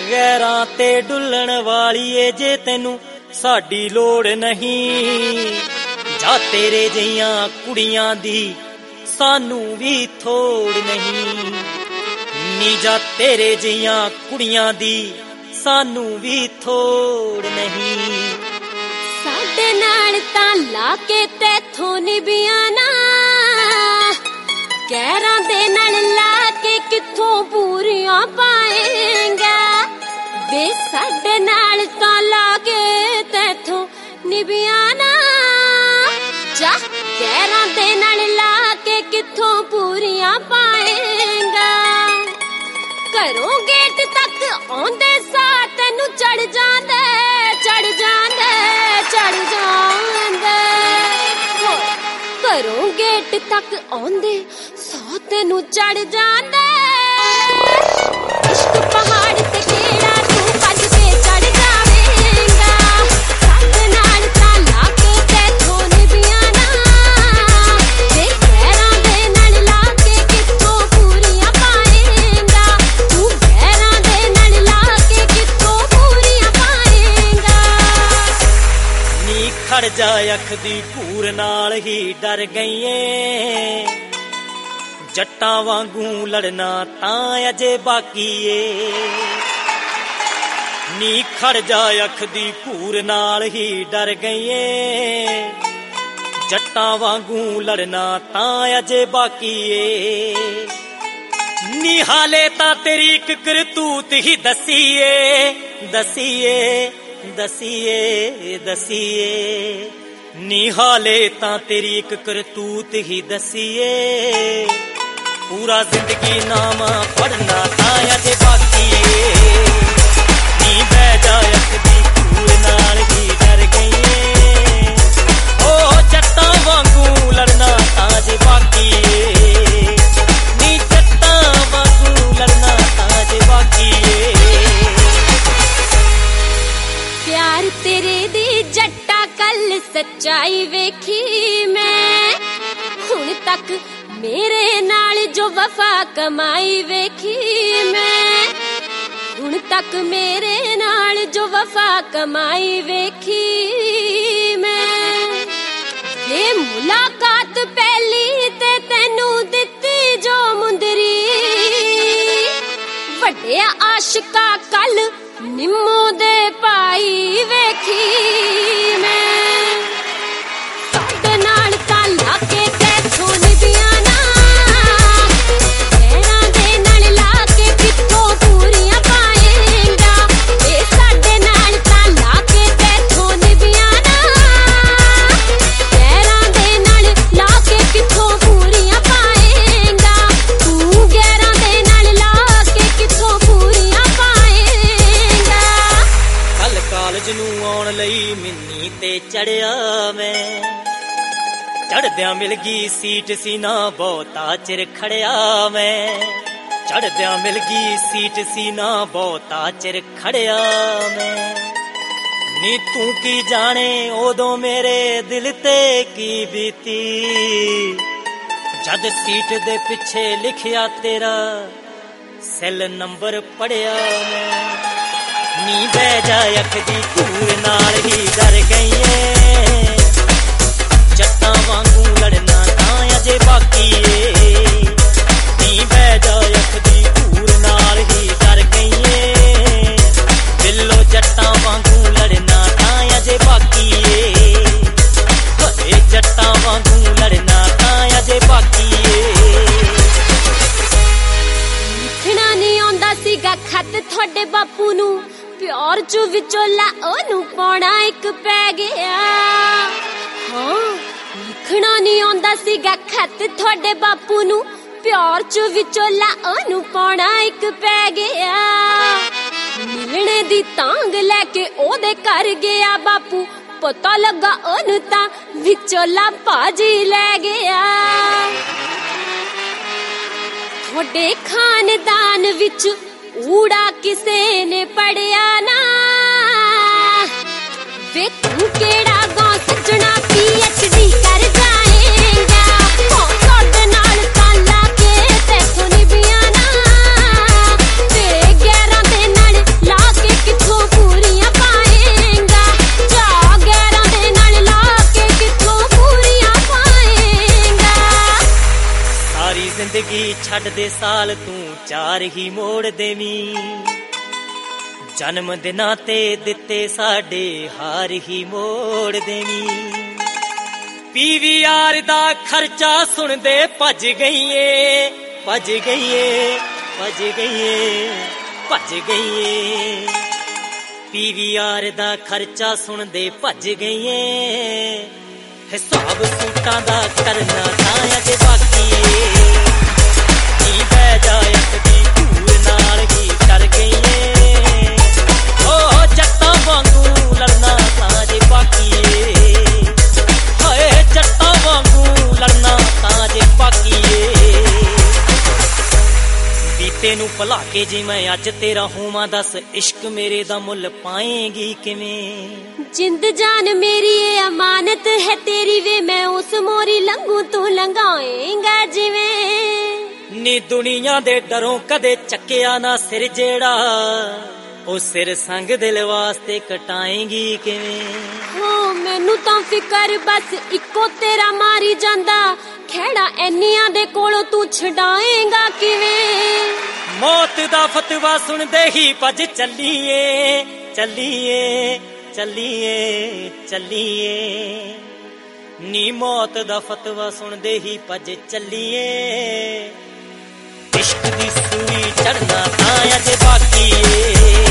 गैरां ते डुल्लण वालीए जे तैनू साडी लोड़ नहीं जा तेरे जिहियां कुड़ियां दी सानू भी थोड़ नहीं नी जा तेरे जिहियां कुड़ियां दी सानू भी थोड़ नहीं साडे नाल तां ला के तैथों निभियां ना गैरां दे नाल ला के किथों पूरियां पाएंगा वे साडे नाल तां ला के तैथों निभियां ना जा गैरां दे नाल ला के किथों पूरियां पाएंगा घरों गेट तक आंदे सा तैनू चढ़ जांदे चढ़ जांदे चढ़ जांदे घरों गेट तक आंदे सा तैनू चढ़ जांदे इश्क पहाड़ ते केड़ा तू भज के चढ़ जावेंगा साडे नाल तां ला के तैथों निभियां ना ते गैरां दे नाल ला के किथों पूरियां पाएंगा तू गैरां दे नाल ला के किथों पूरियां पाएंगा नी खड़ जा अख दी भूर नाल ही डर गईए जट्टां वांगू लड़ना तां अजे बाकी ए नी खड़ जा अख दी भूर नाल ही डर गईए जट्टां वांगू लड़ना तां अजे बाकी ए नी हाले तां तेरी इक करतूत ही दसीए दसीए दसीए दसीए नी हाले तां तेरी इक करतूत ही दसीए पूरा जिंदगी नामा पढ़ना तां अजे बाकी नी बह जा अख दी भूर नाल ही डर गईए ओ जट्टां वांगू लड़ना तां अजे बाकी नी जट्टां वांगू लड़ना तां अजे बाकी प्यार तेरे दी जट्टा कल सच्चाई वेखी मैं हुण तक मेरे नाल जो वफा कमाई वेखी मैं हुण तक मेरे नाल जो वफा कमाई वेखी मैं ये मुलाकात पहली ते तैनू दित्ती जो मुंदरी वड्डे आशिका कल निम्मो दे पाई वेखी मैं साडे नाल तां ला के तैथों निभियां ना गैरां दे नाल ला के किथों पूरियां पाएंगा ए साडे नाल तां ला के तैथों निभियां ना गैरां दे नाल ला के किथों पूरियां पाएंगा तू गैरां दे नाल ला के किथों पूरियां पाएंगा कल कालज नू आउण लई मिन्नी ते चढ़िया मैं चढ़द्या मिल गई सीट सीना बहुता चिर खड़िया मैं चढ़द्या मिल गई सीट सीना बहुता चिर खड़िया मैं नी तू की जाने ओदों मेरे दिल ते की बीती जद सीट दे पिछे लिखिया तेरा सेल नंबर पढ़िया मैं नी बह जा अख दी भूर नाल ही डर गईए जट्टां वांगू लड़ना तां अजे बाकी नी बह जा अख दी भूर नाल ही डर गईए दिलों जट्टां वांगू लड़ना तां अजे बाकी घरे जट्टां वांगू लड़ना तां अजे बाकी लिखना नहीं आंदा सीगा खत थोड़े बापू नू प्यार चू विचोला ओनू पाउणा इक पै गया हाँ लिखना नहीं आंदा सीगा खत थोड़े बापू नू प्यार चू विचोला ओनू पाउणा इक पै गया मिलने दी तांग लैके ओदे घर गया बापू पता लगा ओनू तां विचोला भाजी लै गया थोड़े खानदान विच ऊड़ा किसे ने पढ़िया ना वे तू केड़ा गां सजना PhD कर जाएगा साडे नाल तां ला के तैथों निभियां ना ते गैरां दे नाल ला ਜ਼ਿੰਦਗੀ ਛੱਡ ਦੇ ਸਾਲ ਤੂੰ 4 ਹੀ ਮੋੜ ਦੇਵੀਂ ਜਨਮ ਦਿਨਾਂ ਤੇ ਦਿੱਤੇ ਸਾਡੇ ਹਾਰ ਹੀ ਮੋੜ ਦੇਵੀਂ PVR ਦਾ ਖਰਚਾ ਸੁਣਦੇ ਭੱਜ ਗਈਏ ਭੱਜ ਗਈਏ ਭੱਜ ਗਈਏ ਭੱਜ ਗਈਏ PVR ਦਾ ਖਰਚਾ ਸੁਣਦੇ ਭੱਜ ਗਈਏ ਹਿਸਾਬ ਸੂਟਾਂ ਦਾ ਕਰਨਾ ਤਾਂ ਅਜੇ ਬਾਕੀ ਏ ਨੀ ਬਹਿ ਜਾ ਦੀ ਧੂੜ ਨਾਲ ਹੀ ਡਰ ਗਈਏ ਓ ਜੱਟਾਂ ਵਾਂਗੂ ਲੜਨਾ ਤਾਂ ਅਜੇ ਬਾਕੀ ਏ ਹਾਏ ਜੱਟਾਂ ਵਾਂਗੂ ਲੜਨਾ ਤਾਂ ਅਜੇ ਬਾਕੀ ਏ ਬੀਤੇ ਨੂੰ ਭੁਲਾ ਕੇ ਜੇ ਮੈਂ ਅੱਜ ਤੇਰਾ ਹੋਵਾਂ ਦੱਸ ਇਸ਼ਕ ਮੇਰੇ ਦਾ ਮੁੱਲ ਪਾਏਂਗੀ ਕਿਵੇਂ ਜਿੰਦ ਜਾਨ ਮੇਰੀ ਇਹ ਅਮਾਨਤ ਹੈ ਤੇਰੀ ਵੇ ਮੈਂ ਉਸ ਮੋਰੀ ਲੰਘੂ ਤੂੰ ਲੰਘਾਏਂਗਾ ਜਿਵੇਂ ਨੀ ਦੁਨੀਆ ਦੇ ਡਰੋਂ ਕਦੇ ਚੱਕਿਆ ਨਾ ਸਿਰ ਜਿਹੜਾ ਉਹ ਸਿਰ ਸੰਗ ਦਿਲ ਵਾਸਤੇ ਕਟਾਏਂਗੀ ਕਿਵੇਂ ਹੋ ਮੈਨੂੰ ਤਾਂ ਫਿਕਰ ਬਸ ਇੱਕੋ ਤੇਰਾ ਮਾਰੀ ਜਾਂਦਾ ਖੇੜਾ ਐਨੀਆਂ ਦੇ ਕੋਲੋਂ ਤੂੰ ਛਡਾਏਂਗਾ ਕਿਵੇਂ ਮੌਤ ਦਾ ਫਤਵਾ ਸੁਣਦੇ ਹੀ ਭੱਜ ਚੱਲੀਏ ਚੱਲੀਏ ਚੱਲੀਏ ਚੱਲੀਏ ਨੀ ਮੌਤ ਦਾ ਫਤਵਾ ਸੁਣਦੇ ਹੀ ਭੱਜ ਚੱਲੀਏ ਇਸ਼ਕ ਦੀ ਸੂਈ ਚੜਨਾ ਤਾਂ ਅਜੇ ਬਾਕੀ ਏ